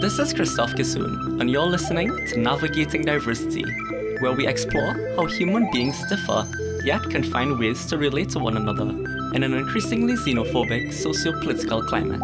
This is Christophe Kissoon, and you're listening to Navigating Diversity, where we explore how human beings differ, yet can find ways to relate to one another in an increasingly xenophobic socio-political climate.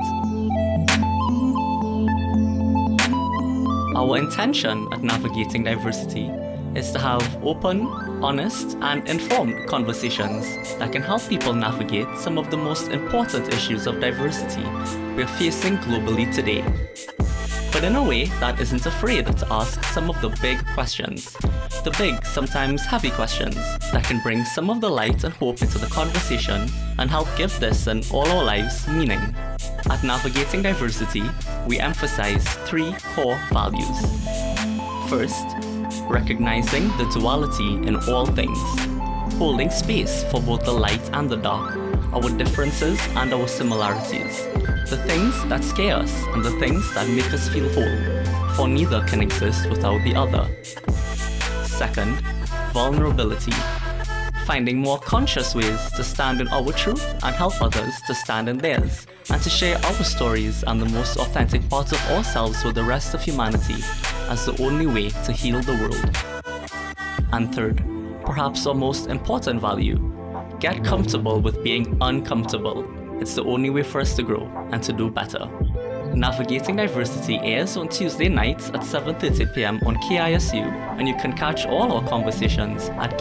Our intention at Navigating Diversity is to have open, honest, and informed conversations that can help people navigate some of the most important issues of diversity we're facing globally today, but in a way that isn't afraid to ask some of the big questions, the big, sometimes heavy questions that can bring some of the light and hope into the conversation and help give this and all our lives meaning. At Navigating Diversity, we emphasize 3 core values. First, recognizing the duality in all things, holding space for both the light and the dark, our differences and our similarities, the things that scare us and the things that make us feel whole, for neither can exist without the other. Second, vulnerability, finding more conscious ways to stand in our truth and help others to stand in theirs, and to share our stories and the most authentic parts of ourselves with the rest of humanity as the only way to heal the world. And third, perhaps our most important value, get comfortable with being uncomfortable. It's the only way for us to grow and to do better. Navigating Diversity airs on Tuesday nights at 7:30 p.m. on KISU, and you can catch all our conversations at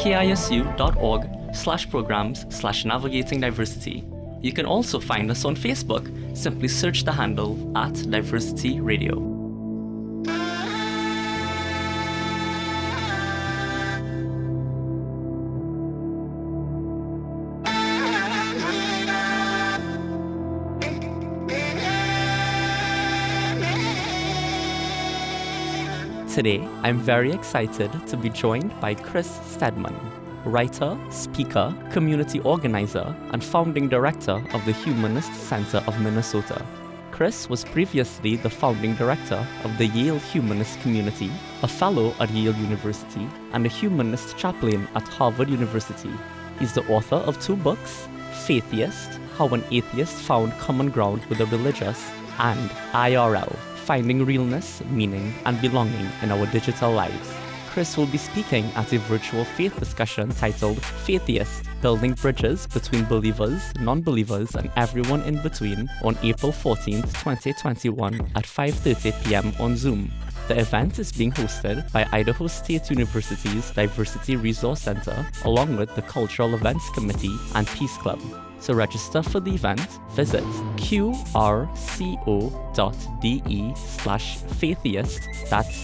kisu.org/programs/navigating-diversity. You can also find us on Facebook. Simply search the handle @Diversity Radio. Today, I'm very excited to be joined by Chris Stedman, writer, speaker, community organizer, and founding director of the Humanist Center of Minnesota. Chris was previously the founding director of the Yale Humanist Community, a fellow at Yale University, and a humanist chaplain at Harvard University. He's the author of 2 books, Faithiest, How an Atheist Found Common Ground with the Religious, and IRL, Finding Realness, Meaning, and Belonging in Our Digital Lives. Chris will be speaking at a virtual faith discussion titled Faithiest, Building Bridges Between Believers, Non-Believers, and Everyone in Between on April 14, 2021 at 5:30 p.m. on Zoom. The event is being hosted by Idaho State University's Diversity Resource Center, along with the Cultural Events Committee and Peace Club. To register for the event, visit qrco.de/faithiest, that's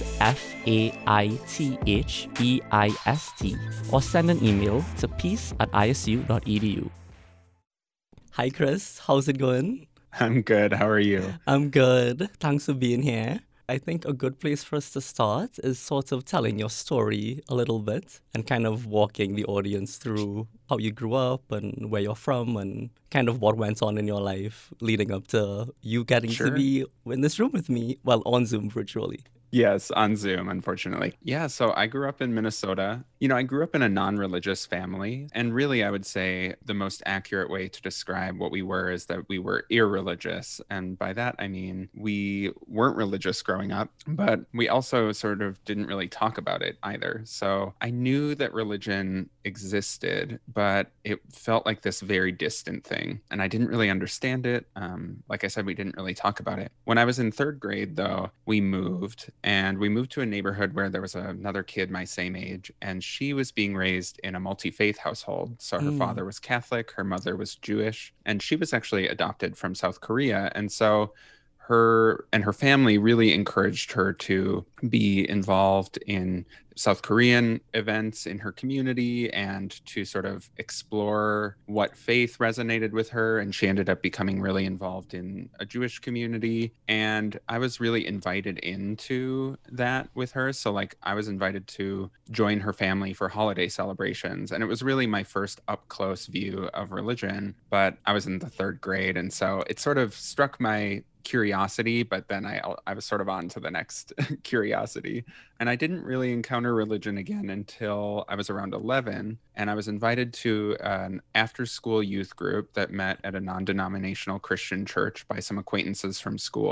FAITHEIST, or send an email to peace@isu.edu. Hi Chris, how's it going? I'm good, how are you? I'm good, thanks for being here. I think a good place for us to start is sort of telling your story a little bit and kind of walking the audience through how you grew up and where you're from and kind of what went on in your life leading up to you getting to be in this room with me, well, on Zoom virtually. Yes, on Zoom, unfortunately. Yeah, so I grew up in Minnesota. I grew up in a non-religious family. And really, I would say the most accurate way to describe what we were is that we were irreligious. And by that, I mean, we weren't religious growing up, but we also sort of didn't really talk about it either. So I knew that religion existed, but it felt like this very distant thing. And I didn't really understand it. Like I said, we didn't really talk about it. When I was in 3rd grade, though, we moved to a neighborhood where there was another kid my same age, and she was being raised in a multi-faith household. So her father was Catholic, her mother was Jewish, and she was actually adopted from South Korea. And so her and her family really encouraged her to be involved in South Korean events in her community and to sort of explore what faith resonated with her. And she ended up becoming really involved in a Jewish community. And I was really invited into that with her. So I was invited to join her family for holiday celebrations. And it was really my first up close view of religion. But I was in the 3rd grade. And so it sort of struck my curiosity, but then I was sort of on to the next curiosity. And I didn't really encounter religion again until I was around 11. And I was invited to an after-school youth group that met at a non-denominational Christian church by some acquaintances from school.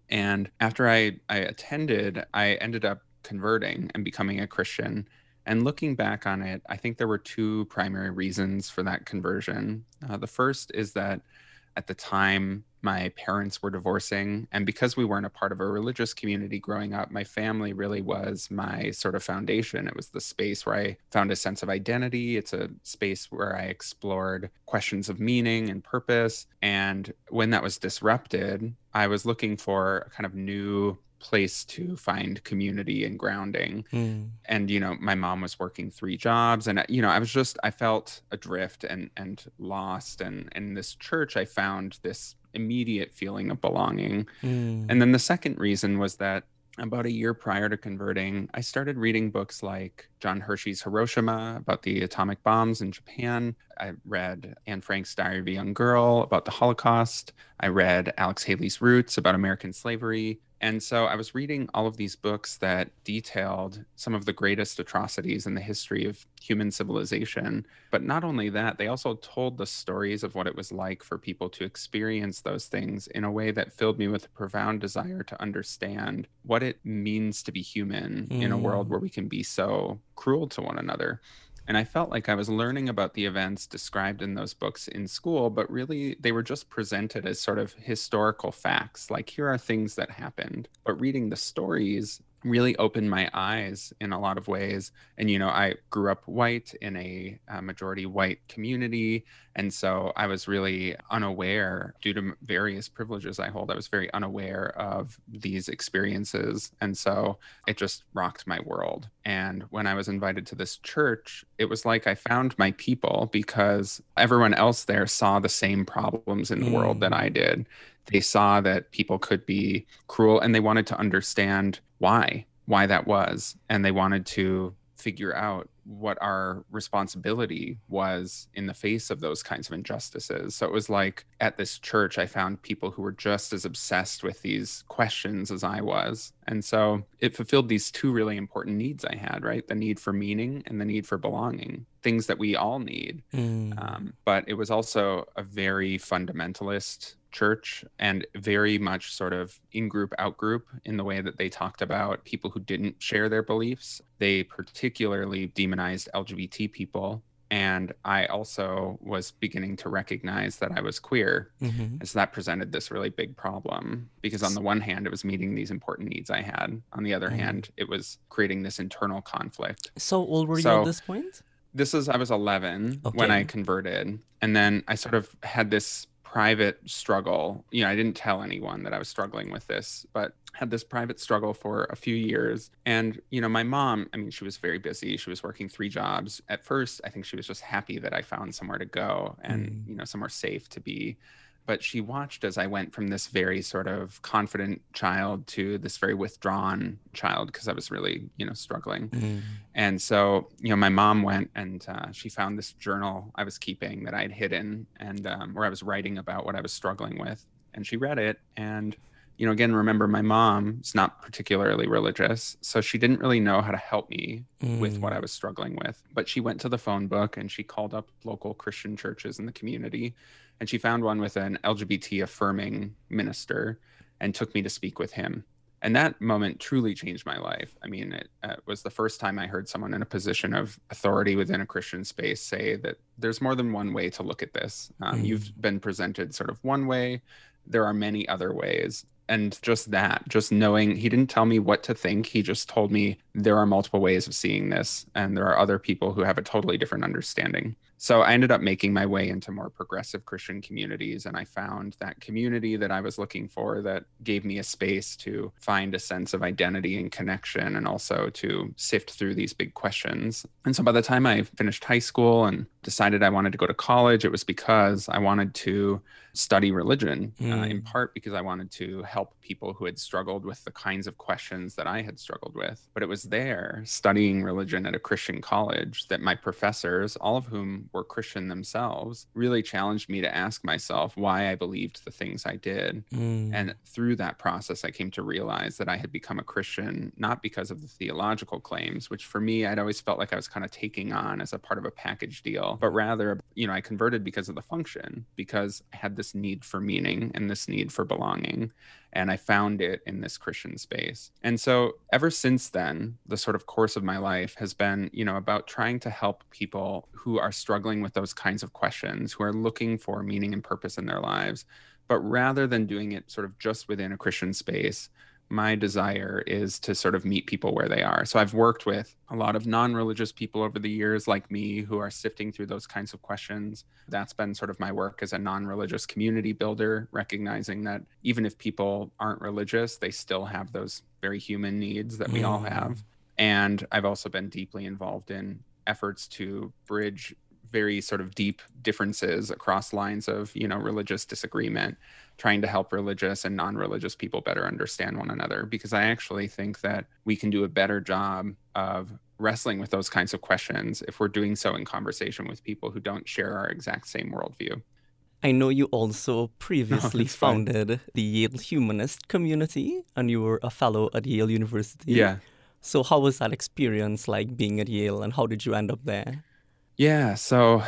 And after I attended, I ended up converting and becoming a Christian. And looking back on it, I think there were two primary reasons for that conversion. The first is that at the time, my parents were divorcing. And because we weren't a part of a religious community growing up, my family really was my sort of foundation. It was the space where I found a sense of identity. It's a space where I explored questions of meaning and purpose. And when that was disrupted, I was looking for a kind of new place to find community and grounding. And my mom was working 3 jobs, and I felt adrift and lost. And in this church I found this immediate feeling of belonging. And then the second reason was that about a year prior to converting, I started reading books like John Hershey's Hiroshima about the atomic bombs in Japan. I read Anne Frank's Diary of a Young Girl about the Holocaust. I read Alex Haley's Roots about American slavery. And so I was reading all of these books that detailed some of the greatest atrocities in the history of human civilization. But not only that, they also told the stories of what it was like for people to experience those things in a way that filled me with a profound desire to understand what it means to be human in a world where we can be so cruel to one another. And I felt like I was learning about the events described in those books in school, but really they were just presented as sort of historical facts. Like, here are things that happened. But reading the stories really opened my eyes in a lot of ways. And, I grew up white in a majority white community. And so I was really unaware, due to various privileges I hold, I was very unaware of these experiences. And so it just rocked my world. And when I was invited to this church, it was like I found my people, because everyone else there saw the same problems in the world that I did. They saw that people could be cruel, and they wanted to understand why that was. And they wanted to figure out what our responsibility was in the face of those kinds of injustices. So it was like at this church, I found people who were just as obsessed with these questions as I was. And so it fulfilled these two really important needs I had, right? The need for meaning and the need for belonging, things that we all need. But it was also a very fundamentalist church, and very much sort of in-group, out-group in the way that they talked about people who didn't share their beliefs. They particularly demonized LGBT people. And I also was beginning to recognize that I was queer. And so that presented this really big problem, because on the one hand, it was meeting these important needs I had. On the other hand, it was creating this internal conflict. So old were you at this point? I was 11 when I converted. And then I sort of had this private struggle. I didn't tell anyone that I was struggling with this, but had this private struggle for a few years. And, my mom, she was very busy. She was working 3 jobs. At first, I think she was just happy that I found somewhere to go and, somewhere safe to be. But she watched as I went from this very sort of confident child to this very withdrawn child, because I was really, struggling. And so, my mom went and she found this journal I was keeping that I'd hidden, and where I was writing about what I was struggling with. And she read it. And, again, remember, my mom's not particularly religious, so she didn't really know how to help me with what I was struggling with. But she went to the phone book and she called up local Christian churches in the community. And she found one with an LGBT affirming minister and took me to speak with him. And that moment truly changed my life. It was the first time I heard someone in a position of authority within a Christian space say that there's more than one way to look at this. You've been presented sort of one way. There are many other ways. And just knowing, he didn't tell me what to think. He just told me there are multiple ways of seeing this, and there are other people who have a totally different understanding. So I ended up making my way into more progressive Christian communities, and I found that community that I was looking for that gave me a space to find a sense of identity and connection, and also to sift through these big questions. And so by the time I finished high school and decided I wanted to go to college, it was because I wanted to study religion, in part because I wanted to help people who had struggled with the kinds of questions that I had struggled with. But it was there, studying religion at a Christian college, that my professors, all of whom were Christian themselves, really challenged me to ask myself why I believed the things I did. And through that process, I came to realize that I had become a Christian not because of the theological claims, which for me, I'd always felt like I was kind of taking on as a part of a package deal, but rather, I converted because of the function, because I had this need for meaning and this need for belonging. And I found it in this Christian space. And so ever since then, the sort of course of my life has been, about trying to help people who are struggling with those kinds of questions, who are looking for meaning and purpose in their lives. But rather than doing it sort of just within a Christian space, my desire is to sort of meet people where they are. So I've worked with a lot of non-religious people over the years, like me, who are sifting through those kinds of questions. That's been sort of my work as a non-religious community builder, recognizing that even if people aren't religious, they still have those very human needs that we all have. And I've also been deeply involved in efforts to bridge very sort of deep differences across lines of, religious disagreement, trying to help religious and non-religious people better understand one another, because I actually think that we can do a better job of wrestling with those kinds of questions if we're doing so in conversation with people who don't share our exact same worldview. I know you also previously founded the Yale Humanist community, and you were a fellow at Yale University. Yeah. So how was that experience like being at Yale, and how did you end up there? Yeah. So,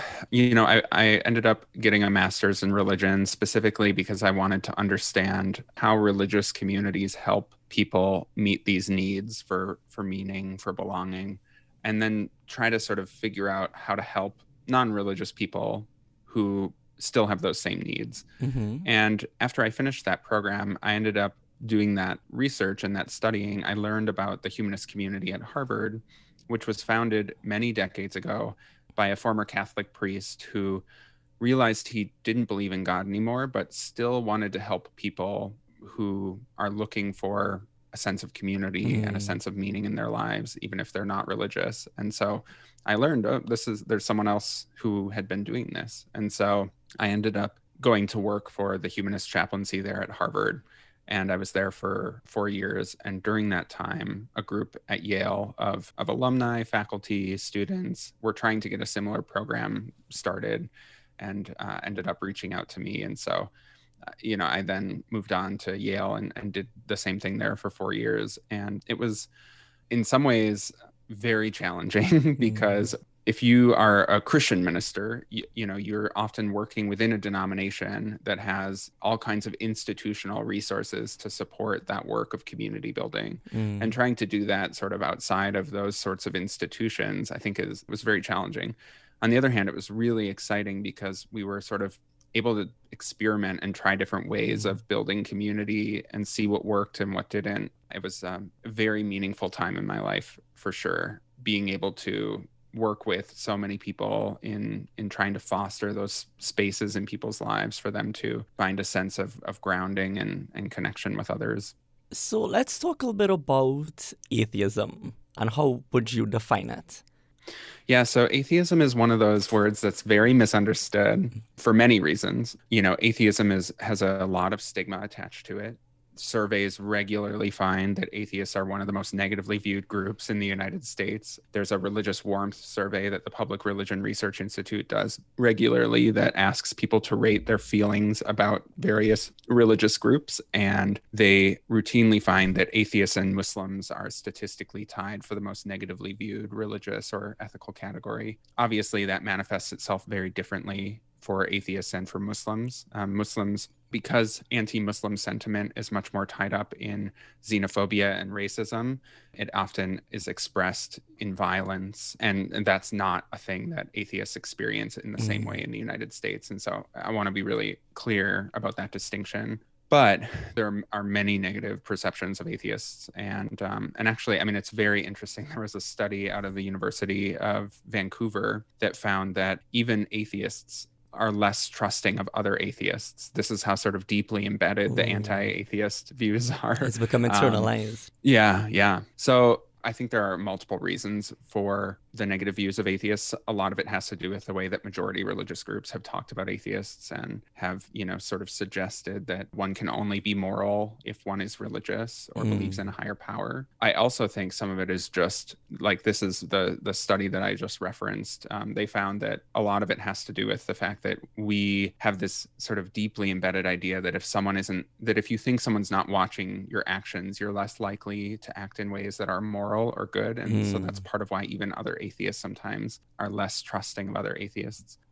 I ended up getting a master's in religion specifically because I wanted to understand how religious communities help people meet these needs for meaning, for belonging, and then try to sort of figure out how to help non-religious people who still have those same needs. And after I finished that program, I ended up doing that research and that studying. I learned about the humanist community at Harvard, which was founded many decades ago by a former Catholic priest who realized he didn't believe in God anymore, but still wanted to help people who are looking for a sense of community and a sense of meaning in their lives, even if they're not religious. And so I learned, there's someone else who had been doing this. And so I ended up going to work for the humanist chaplaincy there at Harvard. And I was there for 4 years. And during that time, a group at Yale of alumni, faculty, students were trying to get a similar program started, and ended up reaching out to me. And so, I then moved on to Yale and did the same thing there for 4 years. And it was in some ways very challenging because if you are a Christian minister, you're often working within a denomination that has all kinds of institutional resources to support that work of community building. And trying to do that sort of outside of those sorts of institutions, I think was very challenging. On the other hand, it was really exciting because we were sort of able to experiment and try different ways of building community and see what worked and what didn't. It was a very meaningful time in my life, for sure, being able to work with so many people in trying to foster those spaces in people's lives for them to find a sense of grounding and connection with others. So let's talk a little bit about atheism, and how would you define it? Yeah, so atheism is one of those words that's very misunderstood for many reasons. Atheism has a lot of stigma attached to it. Surveys regularly find that atheists are one of the most negatively viewed groups in the United States. There's a religious warmth survey that the Public Religion Research Institute does regularly that asks people to rate their feelings about various religious groups. And they routinely find that atheists and Muslims are statistically tied for the most negatively viewed religious or ethical category. Obviously, that manifests itself very differently for atheists and for Muslims. Muslims, because anti-Muslim sentiment is much more tied up in xenophobia and racism, it often is expressed in violence. And that's not a thing that atheists experience in the same way in the United States. And so I want to be really clear about that distinction. But there are many negative perceptions of atheists. And actually, I mean, it's very interesting. There was a study out of the University of Vancouver that found that even atheists are less trusting of other atheists. This is how sort of deeply embedded the anti-atheist views are. It's become internalized. Yeah. So I think there are multiple reasons for the negative views of atheists. A lot of it has to do with the way that majority religious groups have talked about atheists and have, sort of suggested that one can only be moral if one is religious or believes in a higher power. I also think some of it is just like, this is the study that I just referenced. They found that a lot of it has to do with the fact that we have this sort of deeply embedded idea that if you think someone's not watching your actions, you're less likely to act in ways that are moral or good. And so that's part of why even other atheists sometimes are less trusting of other atheists.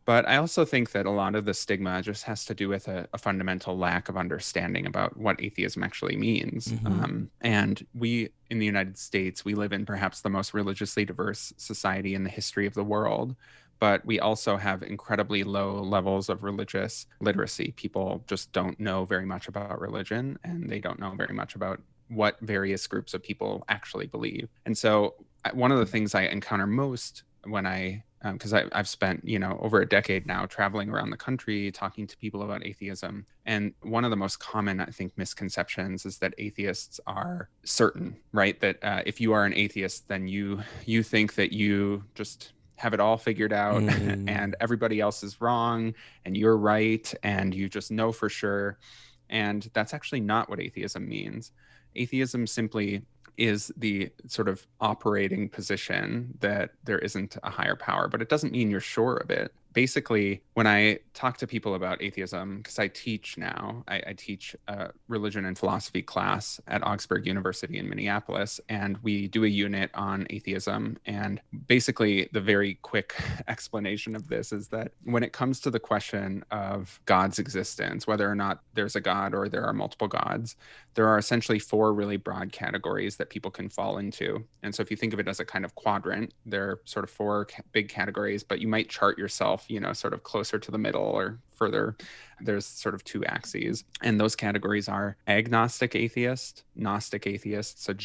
But I also think that a lot of the stigma just has to do with a fundamental lack of understanding about what atheism actually means. And we, in the United States, we live in perhaps the most religiously diverse society in the history of the world. But we also have incredibly low levels of religious literacy. People just don't know very much about religion, and they don't know very much about what various groups of people actually believe. And so one of the things I encounter most when because I've spent, over a decade now traveling around the country talking to people about atheism. And one of the most common, I think, misconceptions is that atheists are certain, right? That if you are an atheist, then you think that you just have it all figured out and everybody else is wrong and you're right and you just know for sure. And that's actually not what atheism means. Atheism simply is the sort of operating position that there isn't a higher power, but it doesn't mean you're sure of it. Basically, when I talk to people about atheism, because I teach now, I teach a religion and philosophy class at Augsburg University in Minneapolis, and we do a unit on atheism. And basically, the very quick explanation of this is that when it comes to the question of God's existence, whether or not there's a God or there are multiple gods, there are essentially four really broad categories that people can fall into. And so if you think of it as a kind of quadrant, there are sort of four big categories, but you might chart yourself, sort of closer to the middle or further. There's sort of two axes. And those categories are agnostic atheist, Gnostic atheist, so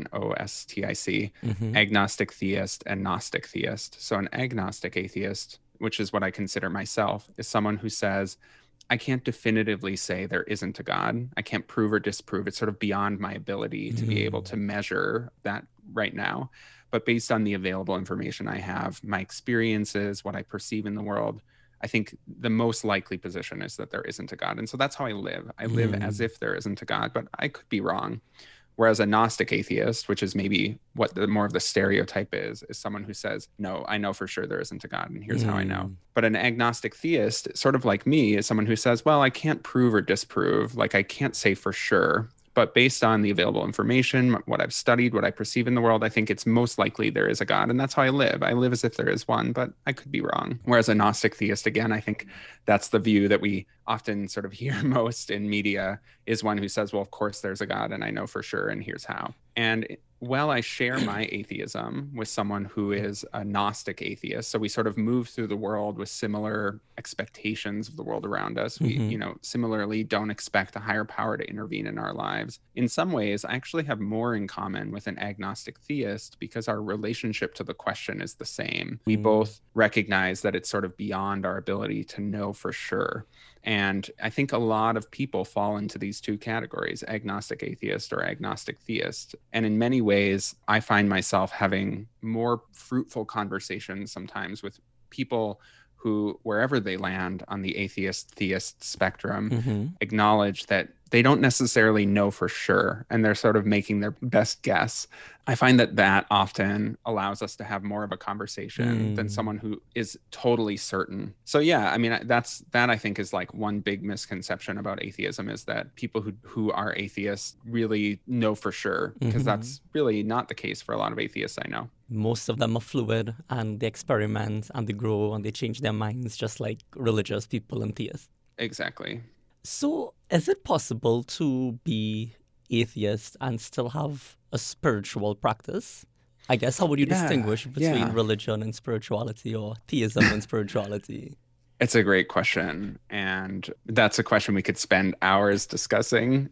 GNOSTIC, agnostic theist, and Gnostic theist. So an agnostic atheist, which is what I consider myself, is someone who says, I can't definitively say there isn't a God. I can't prove or disprove. It's sort of beyond my ability to be able to measure that right now. But based on the available information I have, my experiences, what I perceive in the world, I think the most likely position is that there isn't a God. And so that's how I live. I live as if there isn't a God, but I could be wrong. Whereas a Gnostic atheist, which is maybe what more of the stereotype is someone who says, no, I know for sure there isn't a God, and here's how I know. But an agnostic theist, sort of like me, is someone who says, well, I can't prove or disprove, like I can't say for sure. But based on the available information, what I've studied, what I perceive in the world, I think it's most likely there is a God. And that's how I live. I live as if there is one, but I could be wrong. Whereas a Gnostic theist, again, I think that's the view that we often sort of hear most in media, is one who says, well, of course there's a God and I know for sure, and here's how. And while I share my atheism with someone who is a Gnostic atheist, so we sort of move through the world with similar expectations of the world around us. We, similarly don't expect a higher power to intervene in our lives. In some ways, I actually have more in common with an agnostic theist because our relationship to the question is the same. We both recognize that it's sort of beyond our ability to know for sure. And I think a lot of people fall into these two categories, agnostic atheist or agnostic theist. And in many ways, I find myself having more fruitful conversations sometimes with people who, wherever they land on the atheist-theist spectrum, acknowledge that they don't necessarily know for sure, and they're sort of making their best guess. I find that often allows us to have more of a conversation than someone who is totally certain. So yeah, I mean, that I think is like one big misconception about atheism, is that people who are atheists really know for sure, because that's really not the case for a lot of atheists I know. Most of them are fluid, and they experiment and they grow and they change their minds, just like religious people and theists. Exactly. So is it possible to be atheist and still have a spiritual practice? I guess, how would you distinguish between religion and spirituality, or theism and spirituality? It's a great question. And that's a question we could spend hours discussing.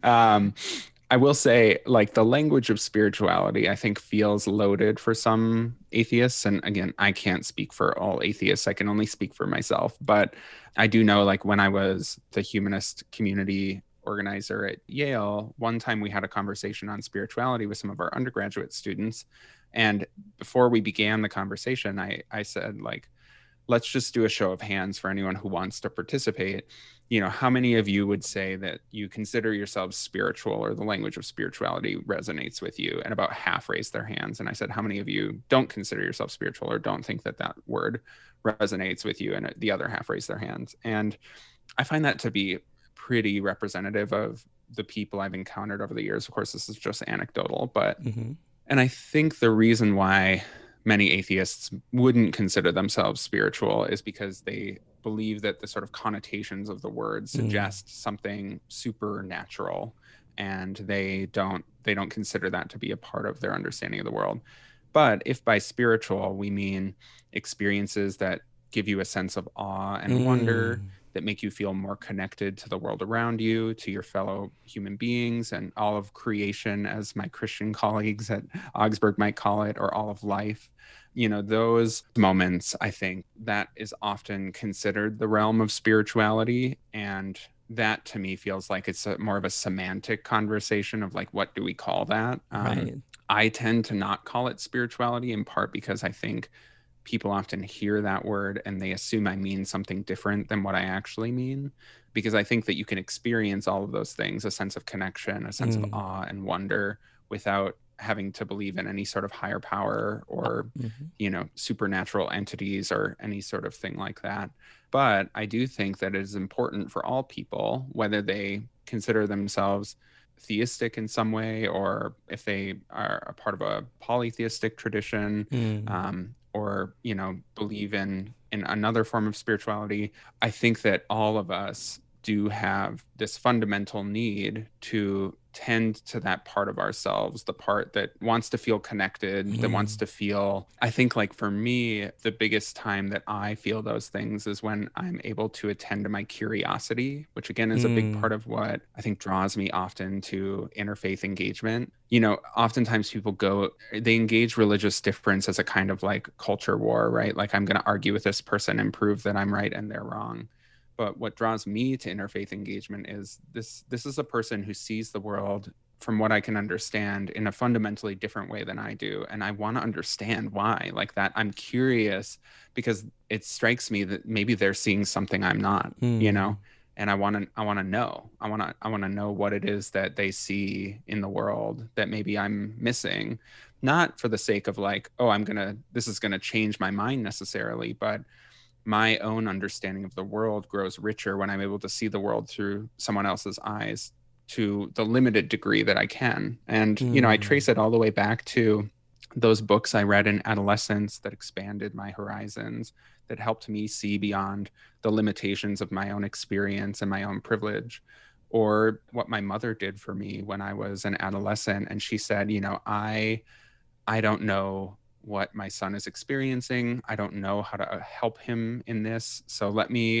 I will say, like, the language of spirituality, I think, feels loaded for some atheists. And again, I can't speak for all atheists. I can only speak for myself. But I do know, like, when I was the humanist community organizer at Yale, one time we had a conversation on spirituality with some of our undergraduate students. And before we began the conversation, I said, like, let's just do a show of hands for anyone who wants to participate. How many of you would say that you consider yourselves spiritual, or the language of spirituality resonates with you? And about half raised their hands. And I said, how many of you don't consider yourself spiritual, or don't think that word resonates with you? And the other half raised their hands. And I find that to be pretty representative of the people I've encountered over the years. Of course, this is just anecdotal, but, and I think the reason why many atheists wouldn't consider themselves spiritual is because they believe that the sort of connotations of the word suggest something supernatural, and they don't consider that to be a part of their understanding of the world. But if by spiritual we mean experiences that give you a sense of awe and wonder, that make you feel more connected to the world around you, to your fellow human beings, and all of creation, as my Christian colleagues at Augsburg might call it, or all of life, those moments, I think that is often considered the realm of spirituality. And that to me feels like it's more of a semantic conversation of like, what do we call that? Right. I tend to not call it spirituality, in part because I think people often hear that word and they assume I mean something different than what I actually mean, because I think that you can experience all of those things, a sense of connection, a sense of awe and wonder, without having to believe in any sort of higher power or, supernatural entities or any sort of thing like that. But I do think that it is important for all people, whether they consider themselves theistic in some way, or if they are a part of a polytheistic tradition, or believe in another form of spirituality. I think that all of us do have this fundamental need to tend to that part of ourselves, the part that wants to feel connected, that wants to feel, I think, like for me, the biggest time that I feel those things is when I'm able to attend to my curiosity, which again is a big part of what I think draws me often to interfaith engagement. Oftentimes people they engage religious difference as a kind of like culture war, right? Like, I'm going to argue with this person and prove that I'm right and they're wrong. But what draws me to interfaith engagement is this is a person who sees the world, from what I can understand, in a fundamentally different way than I do. And I want to understand why. Like that, I'm curious because it strikes me that maybe they're seeing something I'm not, and I want to know. I want to know what it is that they see in the world that maybe I'm missing, not for the sake of like, oh, this is going to change my mind necessarily, but my own understanding of the world grows richer when I'm able to see the world through someone else's eyes to the limited degree that I can. And, I trace it all the way back to those books I read in adolescence that expanded my horizons, that helped me see beyond the limitations of my own experience and my own privilege, or what my mother did for me when I was an adolescent. And she said, I don't know what my son is experiencing. I don't know how to help him in this. So let me,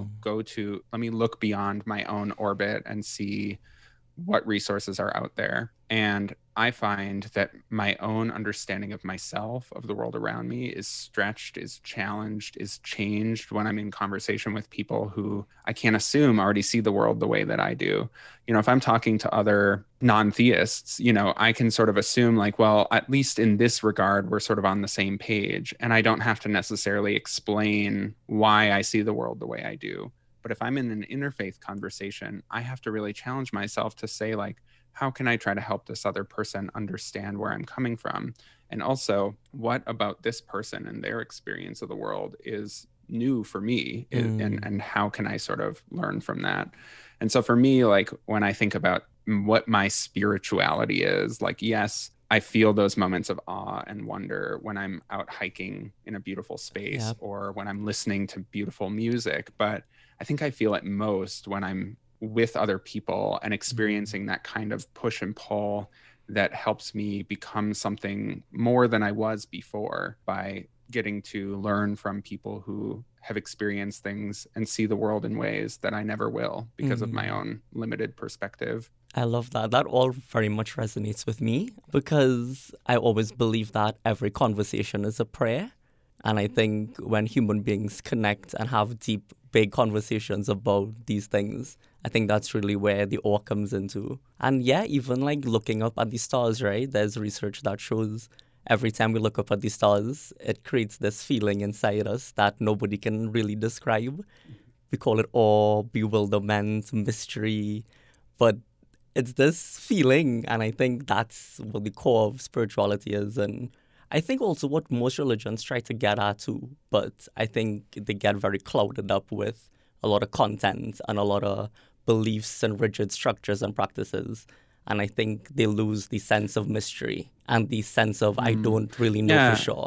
let me look beyond my own orbit and see what resources are out there. And I find that my own understanding of myself, of the world around me, is stretched, is challenged, is changed when I'm in conversation with people who I can't assume already see the world the way that I do. If I'm talking to other non-theists, I can sort of assume like, well, at least in this regard, we're sort of on the same page. And I don't have to necessarily explain why I see the world the way I do. But if I'm in an interfaith conversation, I have to really challenge myself to say, like, how can I try to help this other person understand where I'm coming from? And also, what about this person and their experience of the world is new for me? And how can I sort of learn from that? And so for me, like, when I think about what my spirituality is, like, yes, I feel those moments of awe and wonder when I'm out hiking in a beautiful space, or when I'm listening to beautiful music. But I think I feel it most when I'm with other people and experiencing that kind of push and pull that helps me become something more than I was before, by getting to learn from people who have experienced things and see the world in ways that I never will because of my own limited perspective. I love that. That all very much resonates with me, because I always believe that every conversation is a prayer. And I think when human beings connect and have deep, big conversations about these things, I think that's really where the awe comes into. And yeah, even like looking up at the stars, right? There's research that shows every time we look up at the stars, it creates this feeling inside us that nobody can really describe. We call it awe, bewilderment, mystery, but it's this feeling, and I think that's what the core of spirituality is. And I think also what most religions try to get at too, but I think they get very clouded up with a lot of content and a lot of beliefs and rigid structures and practices. And I think they lose the sense of mystery and the sense of I don't really know for sure.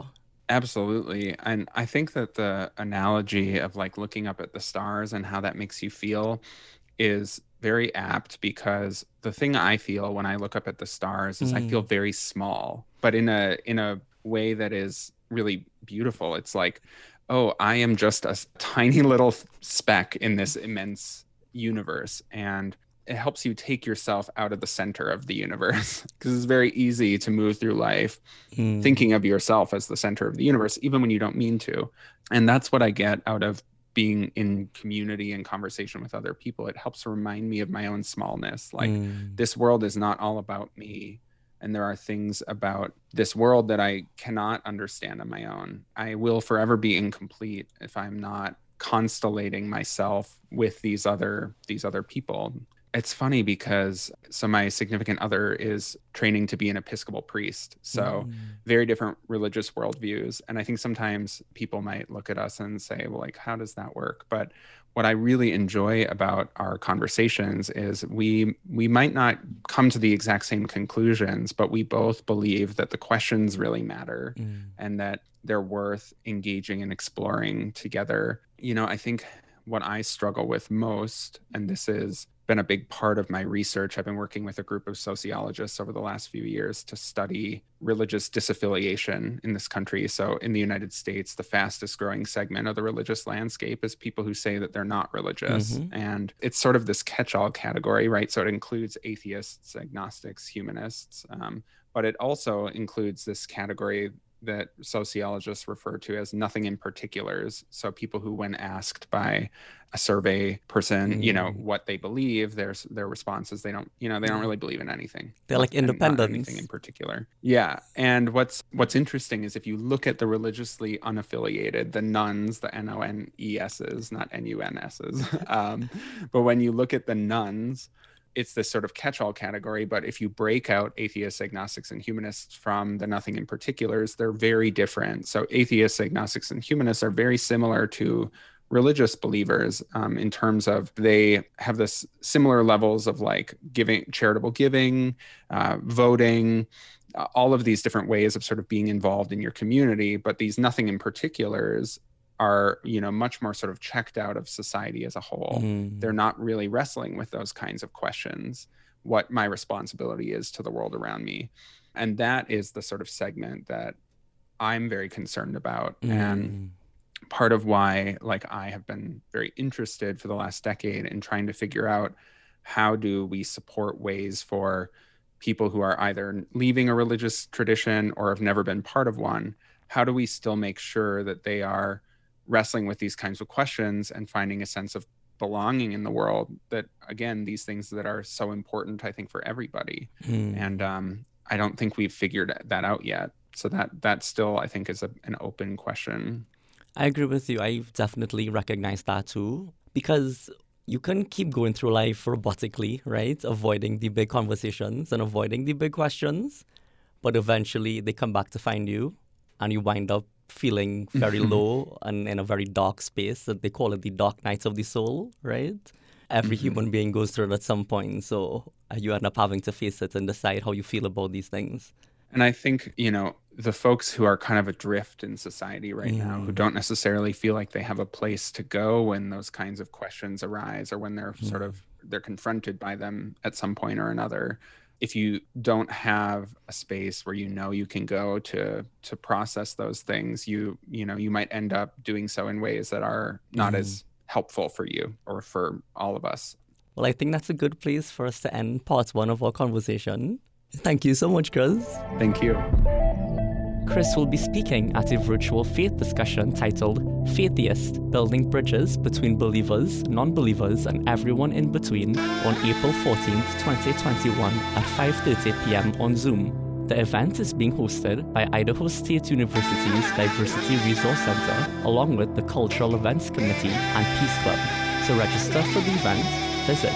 Absolutely. And I think that the analogy of like looking up at the stars and how that makes you feel is very apt, because the thing I feel when I look up at the stars is I feel very small, but in a way that is really beautiful. It's like, oh, I am just a tiny little speck in this immense universe. And it helps you take yourself out of the center of the universe, because it's very easy to move through life thinking of yourself as the center of the universe, even when you don't mean to. And that's what I get out of being in community and conversation with other people. It helps remind me of my own smallness. Like this world is not all about me. And there are things about this world that I cannot understand on my own. I will forever be incomplete if I'm not constellating myself with these other people. It's funny because my significant other is training to be an Episcopal priest. So very different religious worldviews. And I think sometimes people might look at us and say, well, like, how does that work? But what I really enjoy about our conversations is we might not come to the exact same conclusions, but we both believe that the questions really matter and that they're worth engaging and exploring together. You know, I think what I struggle with most, and this has been a big part of my research, I've been working with a group of sociologists over the last few years to study religious disaffiliation in this country. So in the United States, the fastest growing segment of the religious landscape is people who say that they're not religious. And it's sort of this catch-all category, right? So it includes atheists, agnostics, humanists, but it also includes this category that sociologists refer to as nothing in particulars. So people who, when asked by a survey person, you know, what they believe, their response is they don't really believe in anything. They're like independent. Anything in particular. Yeah. And what's interesting is if you look at the religiously unaffiliated, the nuns, the NONESs, not NUNSs, but when you look at the nuns, it's this sort of catch-all category. But if you break out atheists, agnostics, and humanists from the nothing in particulars, they're very different. So atheists, agnostics, and humanists are very similar to religious believers in terms of they have this similar levels of like giving, charitable giving, voting, all of these different ways of sort of being involved in your community. But these nothing in particulars are, you know, much more sort of checked out of society as a whole. They're not really wrestling with those kinds of questions, what my responsibility is to the world around me. And that is the sort of segment that I'm very concerned about. And part of why, like, I have been very interested for the last decade in trying to figure out how do we support ways for people who are either leaving a religious tradition or have never been part of one. How do we still make sure that they are wrestling with these kinds of questions and finding a sense of belonging in the world, that, again, these things that are so important, I think, for everybody. And I don't think we've figured that out yet. So that still, I think, is an open question. I agree with you. I've definitely recognized that too, because you can keep going through life robotically, right? Avoiding the big conversations and avoiding the big questions, but eventually they come back to find you and you wind up feeling very low and in a very dark space. That they call it the dark nights of the soul, right? Every human being goes through it at some point. So you end up having to face it and decide how you feel about these things. And I think, you know, the folks who are kind of adrift in society right now, who don't necessarily feel like they have a place to go when those kinds of questions arise, or when they're they're confronted by them at some point or another. If you don't have a space where you can go to process those things, you might end up doing so in ways that are not as helpful for you or for all of us. Well, I think that's a good place for us to end part 1 of our conversation. Thank you so much, Chris. Thank you. Chris will be speaking at a virtual faith discussion titled Faithiest: Building Bridges Between Believers, Non-Believers, and Everyone in Between on April 14th, 2021 at 5:30 p.m. on Zoom. The event is being hosted by Idaho State University's Diversity Resource Center, along with the Cultural Events Committee and Peace Club. To register for the event, visit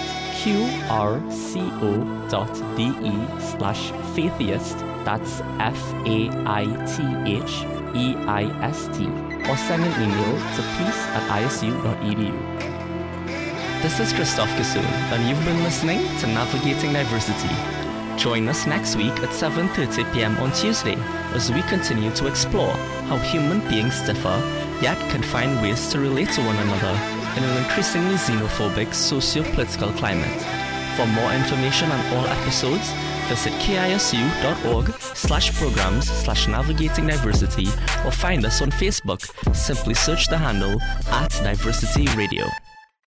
qrco.de/faithiest, that's FAITHEIST, or send an email to peace@isu.edu. This is Christophe Kassoun, and you've been listening to Navigating Diversity. Join us next week at 7:30 p.m. on Tuesday as we continue to explore how human beings differ, yet can find ways to relate to one another in an increasingly xenophobic socio-political climate. For more information on all episodes, visit kisu.org/programs/navigating diversity or find us on Facebook. Simply search the handle @Diversity Radio.